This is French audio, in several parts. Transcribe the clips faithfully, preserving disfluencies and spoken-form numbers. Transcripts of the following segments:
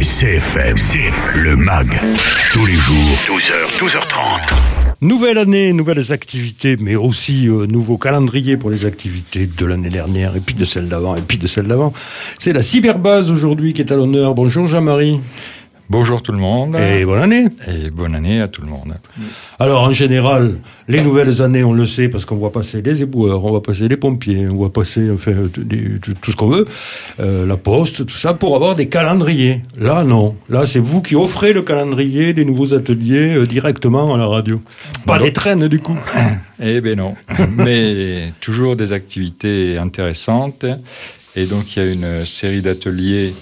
C F M, C F M, le M A G, tous les jours, douze heures, douze heures trente. Nouvelle année, nouvelles activités, mais aussi euh, nouveau calendrier pour les activités de l'année dernière, et puis de celle d'avant, et puis de celle d'avant. C'est la Cyberbase aujourd'hui qui est à l'honneur. Bonjour Jean-Marie. Bonjour tout le monde. Et bonne année. Et bonne année à tout le monde. Alors en général, les nouvelles années, on le sait, parce qu'on voit passer les éboueurs, on voit passer les pompiers, on voit passer enfin, des, tout, tout ce qu'on veut, euh, la poste, tout ça, pour avoir des calendriers. Là, non. Là, c'est vous qui offrez le calendrier des nouveaux ateliers euh, directement à la radio. Pas bon. des traînes, du coup. Eh bien non. Mais toujours des activités intéressantes. Et donc, il y a une série d'ateliers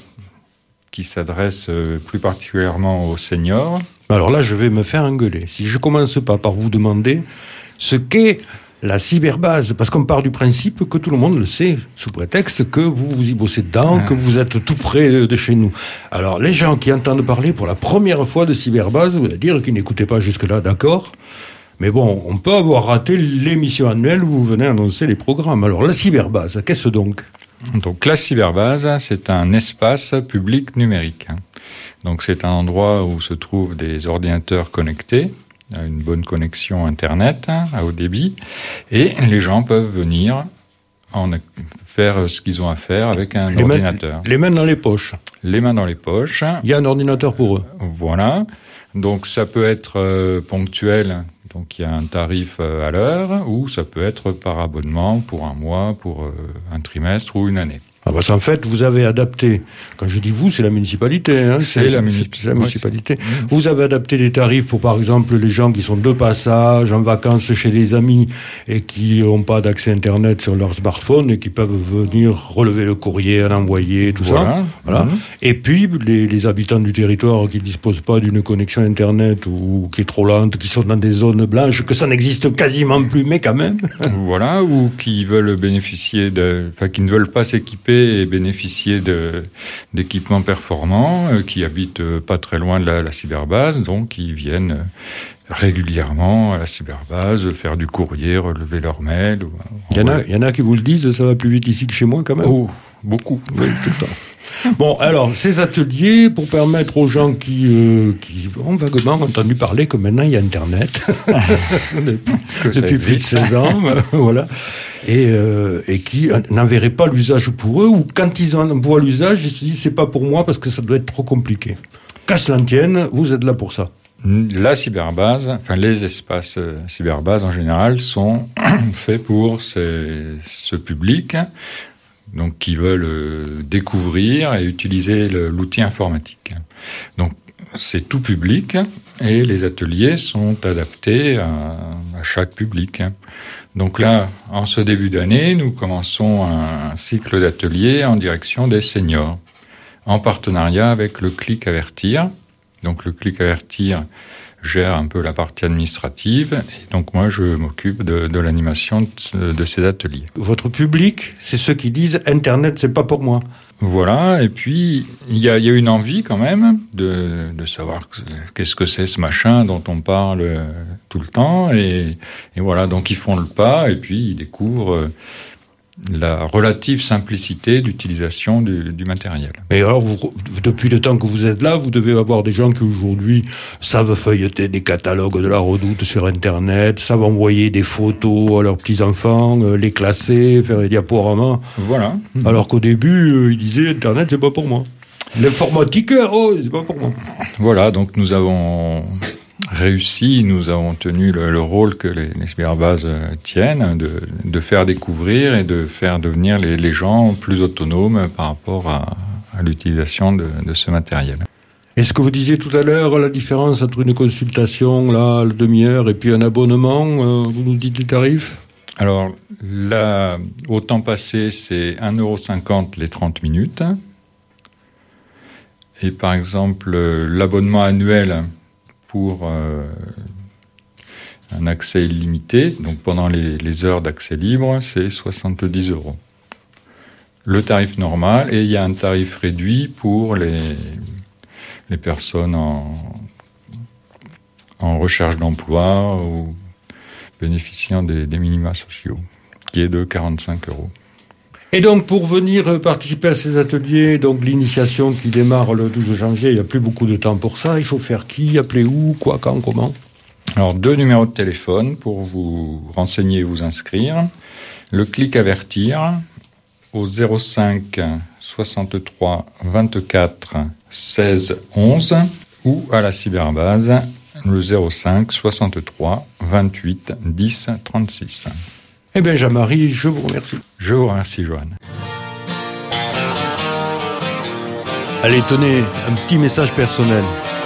qui s'adresse plus particulièrement aux seniors. Alors là, je vais me faire engueuler. Si je commence pas par vous demander ce qu'est la cyberbase, parce qu'on part du principe que tout le monde le sait, sous prétexte que vous vous y bossez dedans, ah. que vous êtes tout près de chez nous. Alors, les gens qui entendent parler pour la première fois de cyberbase, vous allez dire qu'ils n'écoutaient pas jusque-là, d'accord ? Mais bon, on peut avoir raté l'émission annuelle où vous venez annoncer les programmes. Alors, la cyberbase, qu'est-ce donc ? Donc la cyberbase, c'est un espace public numérique. Donc c'est un endroit où se trouvent des ordinateurs connectés, à une bonne connexion Internet, à haut débit, et les gens peuvent venir en faire ce qu'ils ont à faire avec un les ordinateur. Mains, les mains dans les poches. Les mains dans les poches. Il y a un ordinateur pour eux. Voilà. Donc ça peut être euh, ponctuel. Donc il y a un tarif à l'heure, ou ça peut être par abonnement pour un mois, pour euh, un trimestre ou une année. Ah parce qu'en fait, vous avez adapté, quand je dis vous, c'est la municipalité. Hein, c'est, c'est, la, munip- c'est la municipalité. Ouais, c'est... Vous avez adapté des tarifs pour, par exemple, les gens qui sont de passage, en vacances chez des amis, et qui n'ont pas d'accès Internet sur leur smartphone, et qui peuvent venir relever le courrier, en envoyer, tout voilà. ça. Voilà. Mmh. Et puis, les, les habitants du territoire qui ne disposent pas d'une connexion Internet, ou qui est trop lente, qui sont dans des zones blanches, que ça n'existe quasiment plus, mais quand même. Voilà, ou qui veulent bénéficier de... Enfin, qui ne veulent pas s'équiper et bénéficier de, d'équipements performants, euh, qui habitent euh, pas très loin de la, la cyberbase, donc ils viennent euh, régulièrement à la cyberbase, faire du courrier, relever leurs mails. Ou, il y en a, il y en a qui vous le disent, ça va plus vite ici que chez moi quand même. Oh, beaucoup. Oui, tout le temps. Bon, alors, ces ateliers, pour permettre aux gens qui, euh, qui ont vaguement entendu parler que maintenant il y a Internet, depuis, depuis plus de seize ans, voilà, et, euh, et qui n'en verraient pas l'usage pour eux, ou quand ils en voient l'usage, ils se disent c'est pas pour moi parce que ça doit être trop compliqué. Qu'à cela ne tienne, vous êtes là pour ça. La cyberbase, enfin les espaces euh, cyberbase en général sont faits pour ces, ce public, donc qui veulent euh, découvrir et utiliser le, l'outil informatique. Donc c'est tout public et les ateliers sont adaptés à, à chaque public. Donc là, en ce début d'année, nous commençons un, un cycle d'ateliers en direction des seniors, en partenariat avec le Clic Avertir. Donc le Clic Avertir gère un peu la partie administrative, et donc moi je m'occupe de, de l'animation de, de ces ateliers. Votre public, c'est ceux qui disent Internet, c'est pas pour moi. Voilà, et puis il y a, y a une envie quand même de, de savoir qu'est-ce que c'est ce machin dont on parle tout le temps, et, et voilà, donc ils font le pas, et puis ils découvrent la relative simplicité d'utilisation du, du matériel. Et alors, vous, depuis le temps que vous êtes là, vous devez avoir des gens qui aujourd'hui savent feuilleter des catalogues de la Redoute sur Internet, savent envoyer des photos à leurs petits-enfants, euh, les classer, faire des diaporamas. Voilà. Alors qu'au début, euh, ils disaient Internet, c'est pas pour moi. L'informatique, oh, c'est pas pour moi. Voilà, donc nous avons réussi, nous avons tenu le, le rôle que les, les cyberbases tiennent, de, de faire découvrir et de faire devenir les, les gens plus autonomes par rapport à, à l'utilisation de, de ce matériel. Est-ce que vous disiez tout à l'heure la différence entre une consultation, là, la demi-heure, et puis un abonnement, euh, vous nous dites les tarifs ? Alors, là, au temps passé, c'est un euro cinquante les trente minutes. Et par exemple, l'abonnement annuel pour euh, un accès illimité, donc pendant les, les heures d'accès libre, c'est soixante-dix euros. Le tarif normal, et il y a un tarif réduit pour les, les personnes en, en recherche d'emploi ou bénéficiant des, des minima sociaux, qui est de quarante-cinq euros. Et donc, pour venir participer à ces ateliers, donc l'initiation qui démarre le douze janvier, il n'y a plus beaucoup de temps pour ça. Il faut faire qui, appeler où, quoi, quand, comment ? Alors, deux numéros de téléphone pour vous renseigner et vous inscrire. Le clic avertir au zéro cinq soixante-trois vingt-quatre seize onze ou à la cyberbase le zéro cinq soixante-trois vingt-huit dix trente-six. Eh bien, Jean-Marie, je vous remercie. Je vous remercie, Johan. Allez, tenez, un petit message personnel.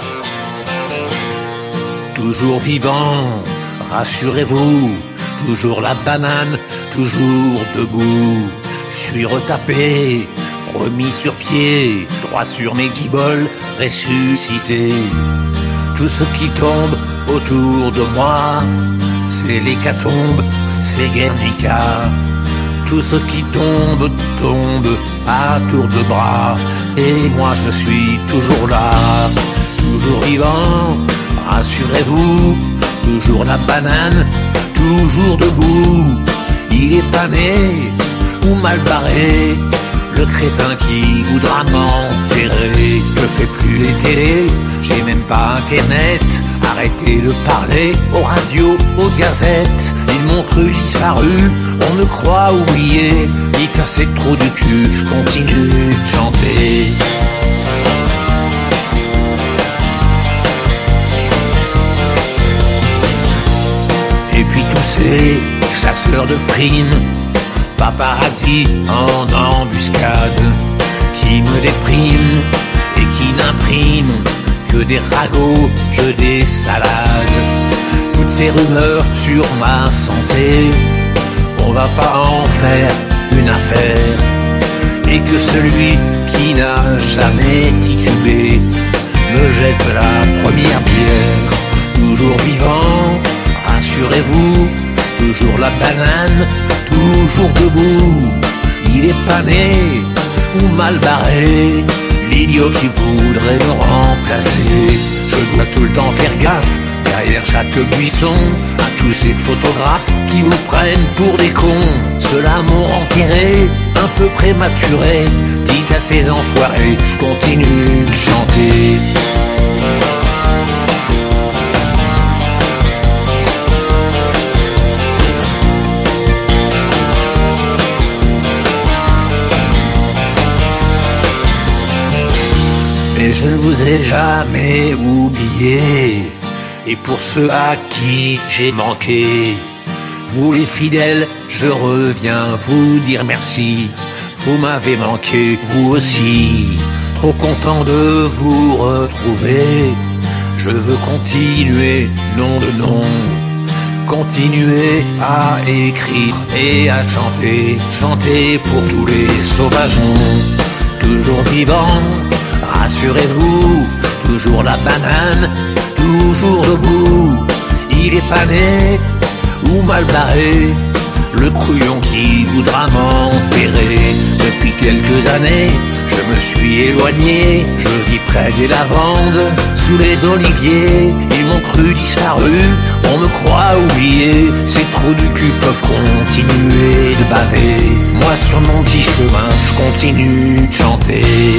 Toujours vivant, rassurez-vous, toujours la banane, toujours debout. Je suis retapé, remis sur pied, droit sur mes guiboles, ressuscité. Tout ce qui tombe autour de moi, c'est l'hécatombe, c'est Guernica. Tout ce qui tombe, tombe à tour de bras. Et moi je suis toujours là, toujours vivant, rassurez-vous, toujours la banane, toujours debout. Il est pas né ou mal barré, le crétin qui voudra m'enterrer. Je fais plus les télés, j'ai même pas internet. Arrêtez de parler aux radios, aux gazettes. Ils m'ont cru disparu, on me croit oublié. Dites à ces trous de cul, je continue de chanter. Et puis tous ces chasseurs de primes, paparazzi en embuscade, qui me dépriment et qui n'impriment que des ragots, que des salades. Toutes ces rumeurs sur ma santé, on va pas en faire une affaire. Et que celui qui n'a jamais titubé me jette la première bière. Toujours vivant, rassurez-vous, toujours la banane, toujours debout. Il est pas né ou mal barré, l'idiot qui voudrait me remplacer. Je dois tout le temps faire gaffe, derrière chaque buisson, à tous ces photographes qui vous prennent pour des cons. Ceux-là m'ont enterré, un peu prématuré. Dites à ces enfoirés, je continue de chanter. Mais je ne vous ai jamais oublié. Et pour ceux à qui j'ai manqué, vous les fidèles, je reviens vous dire merci. Vous m'avez manqué, vous aussi. Trop content de vous retrouver. Je veux continuer, nom de nom. Continuer à écrire et à chanter. Chanter pour tous les sauvageons. Toujours vivant, rassurez-vous, toujours la banane, toujours debout. Il est pas né ou mal barré, le couillon qui voudra m'enterrer. Depuis quelques années, je me suis éloigné, je vis près des lavandes, sous les oliviers. Ils m'ont cru disparu, on me croit oublié. Ces trous du cul peuvent continuer de baver. Moi sur mon petit chemin, je continue de chanter.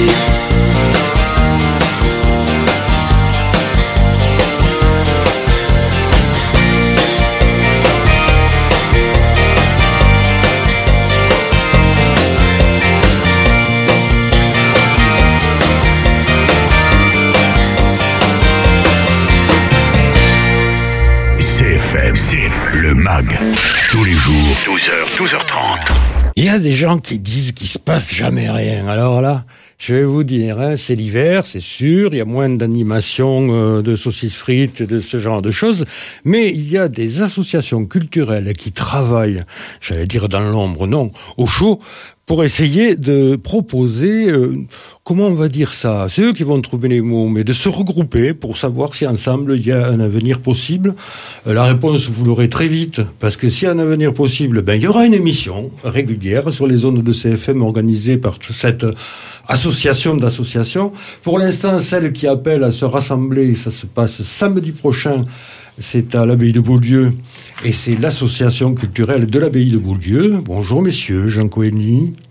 Le MAG, tous les jours, douze heures, douze heures trente. Il y a des gens qui disent qu'il se passe jamais rien. Alors là, je vais vous dire, hein, c'est l'hiver, c'est sûr, il y a moins d'animations euh, de saucisses frites, de ce genre de choses, mais il y a des associations culturelles qui travaillent, j'allais dire dans l'ombre, non, au chaud, pour essayer de proposer, euh, comment on va dire ça, c'est eux qui vont trouver les mots, mais de se regrouper pour savoir si ensemble il y a un avenir possible. Euh, la réponse, vous l'aurez très vite, parce que s'il y a un avenir possible, ben il y aura une émission régulière sur les ondes de C F M organisée par cette association d'associations. Pour l'instant, celle qui appelle à se rassembler, ça se passe samedi prochain, c'est à l'abbaye de Beaulieu, et c'est l'association culturelle de l'abbaye de Beaulieu. Bonjour messieurs, Jean Cohenny.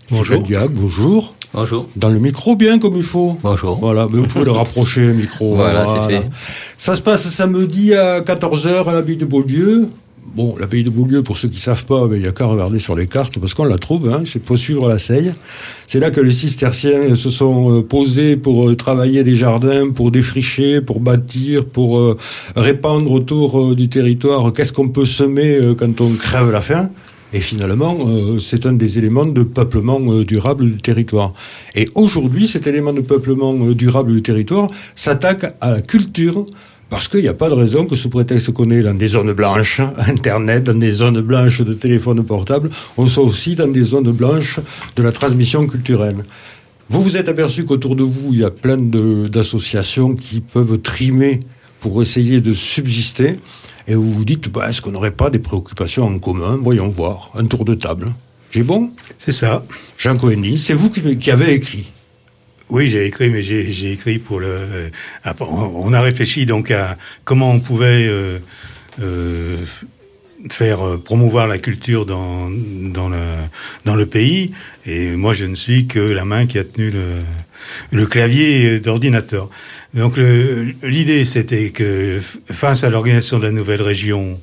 Bonjour. Diac, bonjour. Bonjour. Dans le micro, bien comme il faut. Bonjour. Voilà, mais vous pouvez le rapprocher, le micro. Voilà, voilà, c'est fait. Ça se passe samedi à quatorze heures à l'abbaye de Beaulieu. Bon, l'abbaye de Beaulieu, pour ceux qui savent pas, il n'y a qu'à regarder sur les cartes, parce qu'on la trouve, hein, c'est pour suivre la Seille. C'est là que les cisterciens se sont posés pour travailler des jardins, pour défricher, pour bâtir, pour euh, répandre autour euh, du territoire qu'est-ce qu'on peut semer euh, quand on crève la faim. Et finalement, euh, c'est un des éléments de peuplement euh, durable du territoire. Et aujourd'hui, cet élément de peuplement euh, durable du territoire s'attaque à la culture, parce qu'il n'y a pas de raison que sous prétexte qu'on est dans des zones blanches, Internet, dans des zones blanches de téléphone portable, on soit aussi dans des zones blanches de la transmission culturelle. Vous vous êtes aperçu qu'autour de vous, il y a plein de, d'associations qui peuvent trimer pour essayer de subsister, et vous vous dites, bah, est-ce qu'on n'aurait pas des préoccupations en commun ? Voyons voir, un tour de table. J'ai bon ? C'est ça. Jean Cohenny, c'est vous qui, qui avez écrit. Oui, j'ai écrit, mais j'ai, j'ai écrit pour le... Euh, on a réfléchi donc à comment on pouvait euh, euh, faire euh, promouvoir la culture dans dans le dans le pays. Et moi, je ne suis que la main qui a tenu le le clavier d'ordinateur. Donc, le, l'idée, c'était que face à l'organisation de la nouvelle région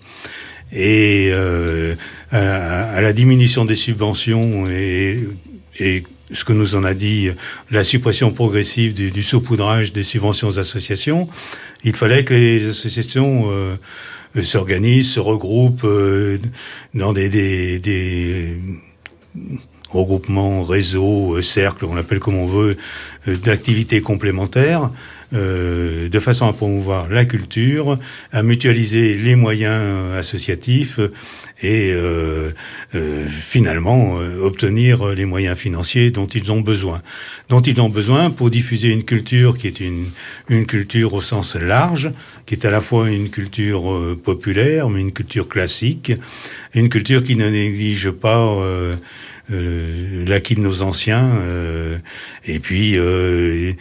et euh, à, à la diminution des subventions et et ce que nous en a dit la suppression progressive du, du saupoudrage des subventions aux associations, il fallait que les associations euh, s'organisent, se regroupent euh, dans des, des, des regroupements, réseaux, euh, cercles, on l'appelle comme on veut, euh, d'activités complémentaires, euh, de façon à promouvoir la culture, à mutualiser les moyens euh, associatifs et euh, euh, finalement euh, obtenir les moyens financiers dont ils ont besoin. Dont ils ont besoin pour diffuser une culture qui est une, une culture au sens large, qui est à la fois une culture euh, populaire, mais une culture classique, une culture qui ne néglige pas euh, euh, l'acquis de nos anciens, euh, et puis euh,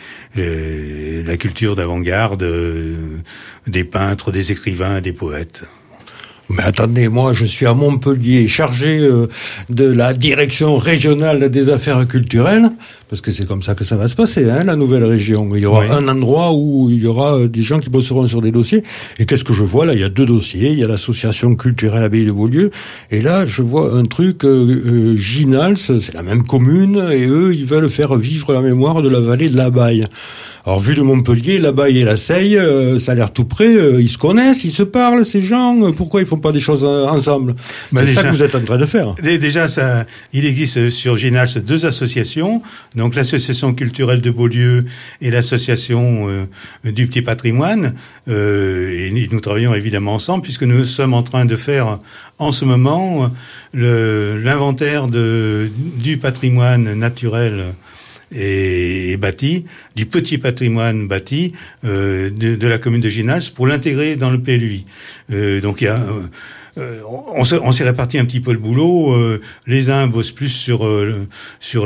le, la culture d'avant-garde euh, des peintres, des écrivains, des poètes. Mais attendez, moi je suis à Montpellier, chargé euh, de la direction régionale des affaires culturelles, parce que c'est comme ça que ça va se passer, hein, la nouvelle région. Il y aura oui. un endroit où il y aura des gens qui bosseront sur des dossiers. Et qu'est-ce que je vois là ? Il y a deux dossiers. Il y a l'association culturelle Abbaye de Beaulieu, et là je vois un truc, euh, euh, Ginals, c'est la même commune, et eux ils veulent faire vivre la mémoire de la vallée de l'Abaye. Alors, vu de Montpellier, l'Abaye et la Seille, euh, ça a l'air tout près, euh, ils se connaissent, ils se parlent, ces gens, euh, pourquoi ils font pas des choses euh, ensemble ? Bah, c'est déjà, ça que vous êtes en train de faire. Déjà, ça, il existe sur Ginals deux associations, donc l'association culturelle de Beaulieu et l'association euh, du Petit Patrimoine, euh, et nous travaillons évidemment ensemble, puisque nous sommes en train de faire, en ce moment, le, l'inventaire de, du patrimoine naturel et, et bâti, du petit patrimoine bâti euh, de, de la commune de Ginals pour l'intégrer dans le P L U I. Euh, donc il y a... Euh, Euh, on, se, on s'est réparti un petit peu le boulot. Euh, les uns bossent plus sur euh, sur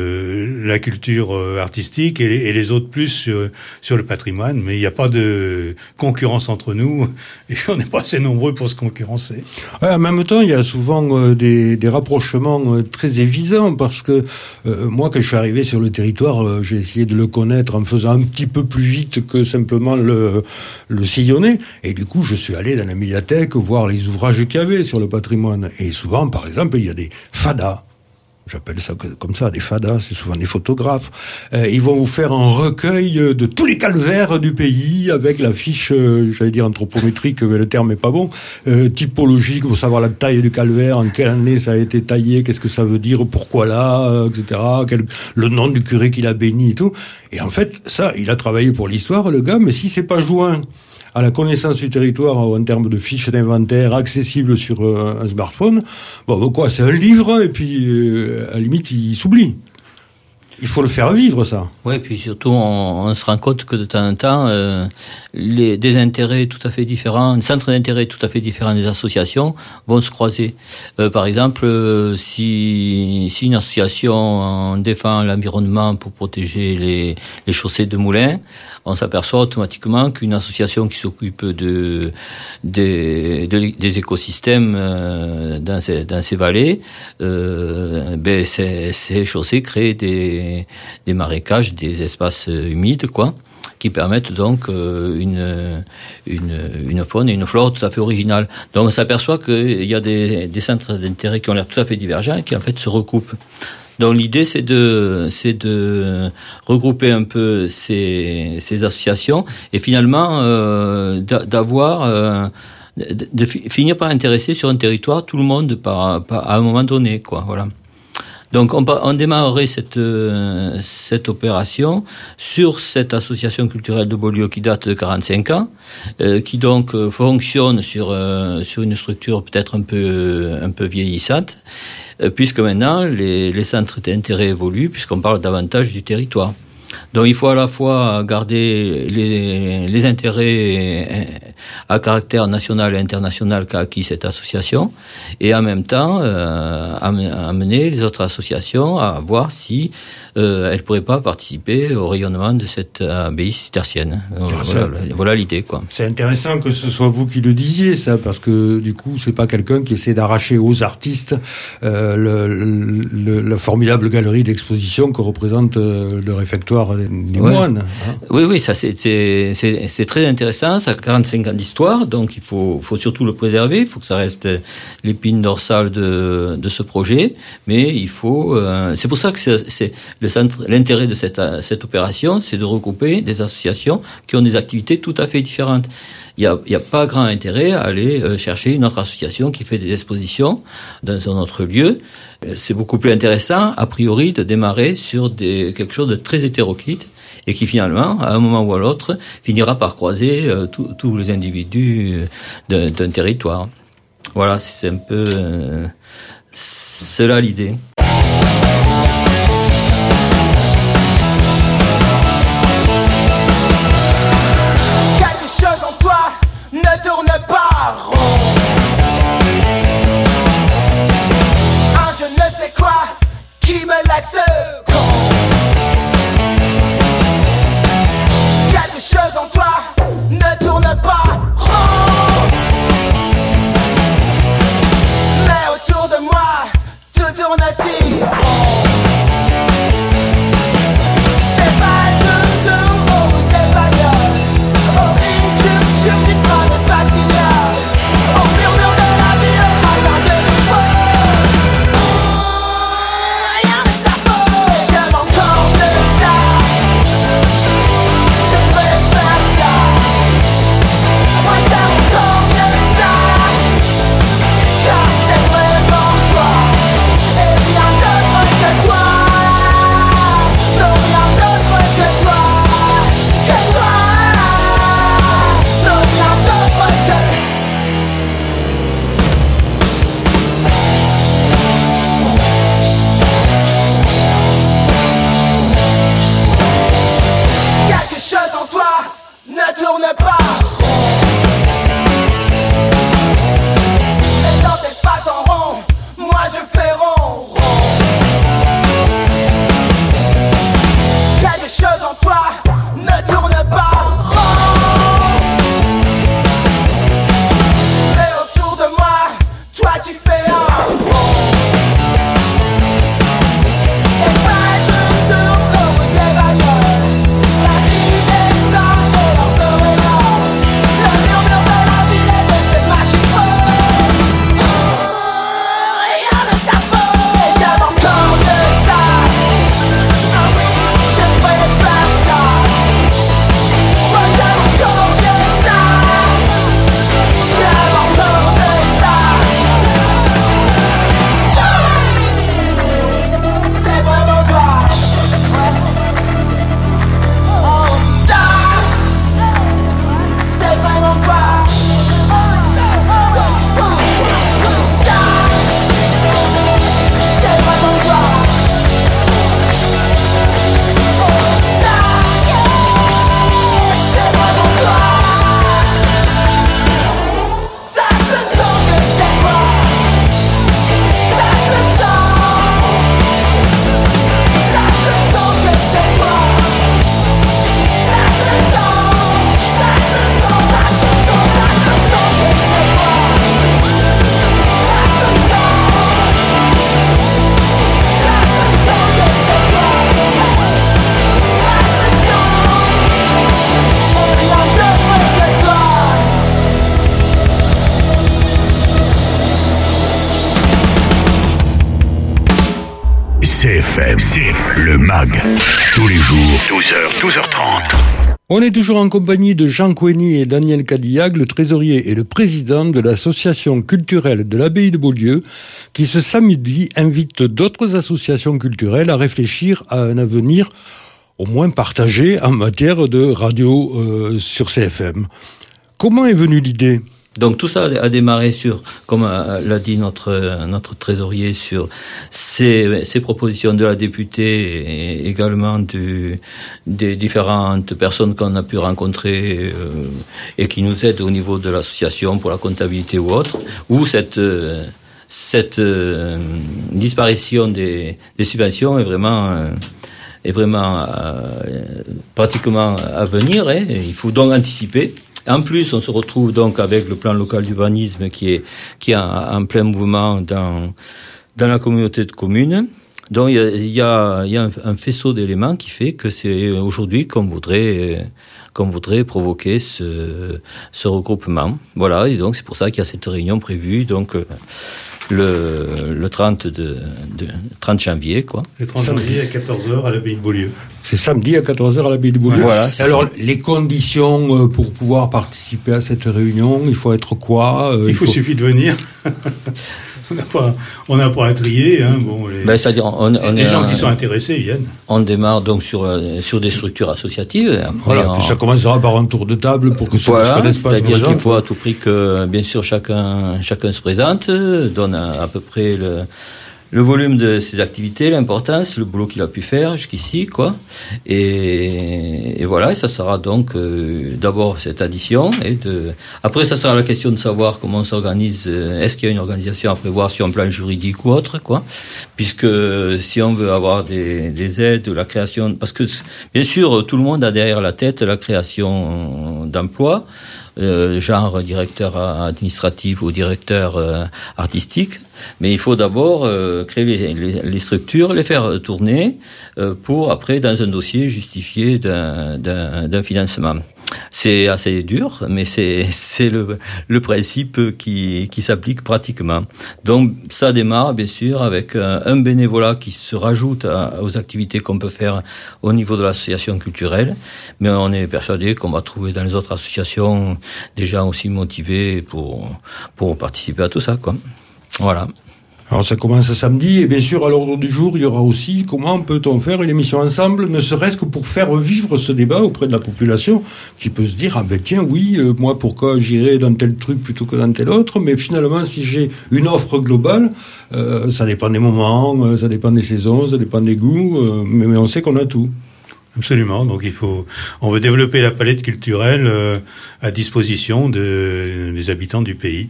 le, la culture euh, artistique et les, et les autres plus sur, sur le patrimoine. Mais il n'y a pas de concurrence entre nous et on n'est pas assez nombreux pour se concurrencer. Ouais, en même temps, il y a souvent euh, des, des rapprochements euh, très évidents parce que euh, moi, quand je suis arrivé sur le territoire, euh, j'ai essayé de le connaître en faisant un petit peu plus vite que simplement le, le sillonner. Et du coup, je suis allé dans la médiathèque voir les ouvrages qu'il y avait sur le patrimoine. Et souvent, par exemple, il y a des fadas. J'appelle ça comme ça, des fadas, c'est souvent des photographes. Euh, ils vont vous faire un recueil de tous les calvaires du pays avec la fiche, euh, j'allais dire anthropométrique, mais le terme est pas bon, euh, typologique, pour savoir la taille du calvaire, en quelle année ça a été taillé, qu'est-ce que ça veut dire, pourquoi là, euh, et cetera. Quel, le nom du curé qu'il a béni et tout. Et en fait, ça, il a travaillé pour l'histoire, le gars, mais si c'est pas joint à la connaissance du territoire en termes de fiches d'inventaire accessibles sur euh, un smartphone, bon, bon quoi, c'est un livre, et puis euh, à la limite, il s'oublie. il faut le faire vivre, ça. Oui, puis surtout, on, on se rend compte que de temps en temps, euh, les, des intérêts tout à fait différents, des centres d'intérêt tout à fait différents des associations vont se croiser. Euh, par exemple, euh, si, si une association défend l'environnement pour protéger les, les chaussées de moulins, on s'aperçoit automatiquement qu'une association qui s'occupe de, de, de des écosystèmes euh, dans, ces, dans ces vallées, euh, ben ces, ces chaussées créent des, des marécages, des espaces humides, quoi, qui permettent donc euh, une, une, une faune et une flore tout à fait originales. Donc on s'aperçoit qu'il y a des, des centres d'intérêt qui ont l'air tout à fait divergents et qui en fait se recoupent. Donc l'idée c'est de c'est de regrouper un peu ces ces associations et finalement euh, d'avoir euh, de, de finir par intéresser sur un territoire tout le monde par, par à un moment donné, quoi, voilà. Donc on, on démarrerait cette euh, cette opération sur cette association culturelle de Beaulieu qui date de quarante-cinq ans, euh, qui donc euh, fonctionne sur euh, sur une structure peut-être un peu un peu vieillissante, euh, puisque maintenant les les centres d'intérêt évoluent, puisqu'on parle davantage du territoire. Donc il faut à la fois garder les, les intérêts à caractère national et international qu'a acquis cette association et en même temps euh, amener les autres associations à voir si euh, elles ne pourraient pas participer au rayonnement de cette abbaye cistercienne. Euh, Ah, voilà, ça, voilà l'idée, quoi. C'est intéressant que ce soit vous qui le disiez, ça, parce que du coup, c'est pas quelqu'un qui essaie d'arracher aux artistes euh, le, le, la formidable galerie d'exposition que représente euh, le réfectoire des Ouais. moines. Hein. Oui, oui, ça c'est c'est c'est c'est très intéressant. Ça a quarante-cinq ans d'histoire, donc il faut faut surtout le préserver. Il faut que ça reste l'épine dorsale de de ce projet. Mais il faut. Euh, c'est pour ça que c'est, c'est le centre. L'intérêt de cette cette opération, c'est de regrouper des associations qui ont des activités tout à fait différentes. Il y a il y a pas grand intérêt à aller chercher une autre association qui fait des expositions dans un autre lieu. C'est beaucoup plus intéressant, a priori, de démarrer sur des quelque chose de très hétéroclite et qui finalement, à un moment ou à l'autre, finira par croiser euh, tous les individus d'un, d'un territoire. Voilà, c'est un peu euh, c'est là l'idée. Quelque chose en toi ne tourne pas rond. Un je ne sais quoi qui me laisse con. Quelque chose en toi ne tourne pas rond. Mais autour de moi tout tourne si F M, C F M, le M A G, tous les jours, douze heures, douze heures trente. On est toujours en compagnie de Jean Coeny et Daniel Cadillac, le trésorier et le président de l'association culturelle de l'abbaye de Beaulieu, qui ce samedi invite d'autres associations culturelles à réfléchir à un avenir au moins partagé en matière de radio euh, sur C F M. Comment est venue l'idée ? Donc tout ça a démarré sur, comme l'a dit notre notre trésorier, sur ces, ces propositions de la députée et également du, des différentes personnes qu'on a pu rencontrer euh, et qui nous aident au niveau de l'association pour la comptabilité ou autre, où cette euh, cette euh, disparition des, des subventions est vraiment euh, est vraiment euh, pratiquement à venir. Hein, il faut donc anticiper. En plus, on se retrouve donc avec le plan local d'urbanisme qui est qui est en, en plein mouvement dans dans la communauté de communes. Donc il y a il y a, il y a un, un faisceau d'éléments qui fait que c'est aujourd'hui qu'on voudrait qu'on voudrait provoquer ce ce regroupement. Voilà, et donc c'est pour ça qu'il y a cette réunion prévue donc le le trente de, de trente janvier quoi. Le trente janvier à quatorze heures à l'abbaye de Beaulieu. C'est samedi à quatorze heures à l'abbaye de Beaulieu. Voilà, alors, ça. Les conditions pour pouvoir participer à cette réunion, il faut être quoi euh, Il, il faut, faut suffit de venir. on n'a pas, on n'a pas à trier. Hein. Bon, les ben, c'est-à-dire on, on les est gens un, qui sont intéressés viennent. On démarre donc sur sur des structures associatives. Après, voilà, on... puis ça commencera par un tour de table pour que ceux voilà, qui se connaissent pas se présentent. C'est-à-dire qu'il faut à tout prix que, bien sûr, chacun chacun se présente, donne à, à peu près le le volume de ses activités, l'importance, le boulot qu'il a pu faire jusqu'ici, quoi. Et, et voilà, et ça sera donc euh, d'abord cette addition. Et de... Après, ça sera la question de savoir comment on s'organise. Est-ce qu'il y a une organisation à prévoir sur un plan juridique ou autre, quoi. Puisque si on veut avoir des, des aides, la création... Parce que, bien sûr, tout le monde a derrière la tête la création d'emplois, euh, genre directeur administratif ou directeur euh, artistique. Mais il faut d'abord euh, créer les, les, les structures, les faire tourner euh, pour après, dans un dossier, justifier d'un, d'un, d'un financement. C'est assez dur, mais c'est, c'est le, le principe qui, qui s'applique pratiquement. Donc ça démarre bien sûr avec un, un bénévolat qui se rajoute à, aux activités qu'on peut faire au niveau de l'association culturelle, mais on est persuadé qu'on va trouver dans les autres associations des gens aussi motivés pour, pour participer à tout ça, quoi. Voilà. Alors ça commence samedi, et bien sûr à l'ordre du jour, il y aura aussi comment peut-on faire une émission ensemble, ne serait-ce que pour faire vivre ce débat auprès de la population, qui peut se dire, ah ben tiens, oui, euh, moi pourquoi j'irai dans tel truc plutôt que dans tel autre, mais finalement si j'ai une offre globale, euh, ça dépend des moments, euh, ça dépend des saisons, ça dépend des goûts, euh, mais, mais on sait qu'on a tout. Absolument. Donc il faut, on veut développer la palette culturelle euh, à disposition de, des habitants du pays.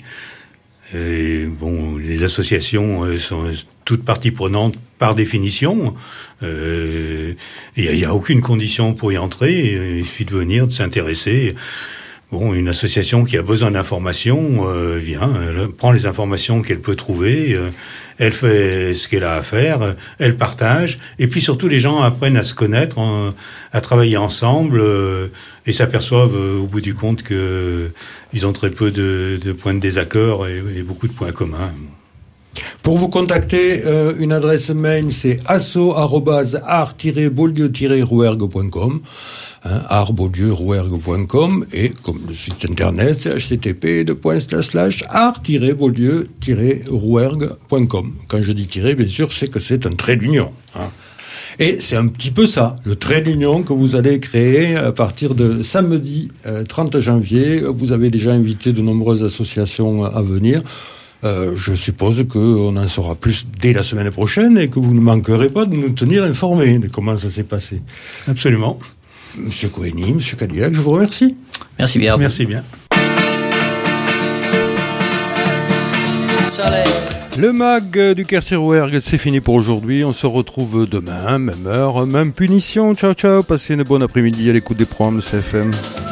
Et bon, les associations euh, sont toutes parties prenantes par définition. Euh, il n'y a, a aucune condition pour y entrer. Il suffit de venir, de s'intéresser. Bon, une association qui a besoin d'informations euh, vient, elle prend les informations qu'elle peut trouver, euh, elle fait ce qu'elle a à faire, elle partage, et puis surtout les gens apprennent à se connaître, en, à travailler ensemble, euh, et s'aperçoivent euh, au bout du compte que euh, ils ont très peu de, de points de désaccord et, et beaucoup de points communs. Pour vous contacter, euh, une adresse mail, c'est asso arobase art tiret beaulieu tiret rouergue point com, hein, art beaulieu rouergue point com, et comme le site internet, c'est h t t p deux points slash slash art tiret beaulieu tiret rouergue point com. Quand je dis tiret, bien sûr, c'est que c'est un trait d'union, hein. Et c'est un petit peu ça, le trait d'union que vous allez créer à partir de samedi euh, trente janvier. Vous avez déjà invité de nombreuses associations à venir. Euh, je suppose qu'on en saura plus dès la semaine prochaine et que vous ne manquerez pas de nous tenir informés de comment ça s'est passé. Absolument. Monsieur Coeny, Monsieur Cadillac, je vous remercie. Merci bien. Merci bien. Le M A G du quartier Rouergue, c'est fini pour aujourd'hui. On se retrouve demain, même heure, même punition. Ciao, ciao. Passez une bonne après-midi à l'écoute des programmes de C F M.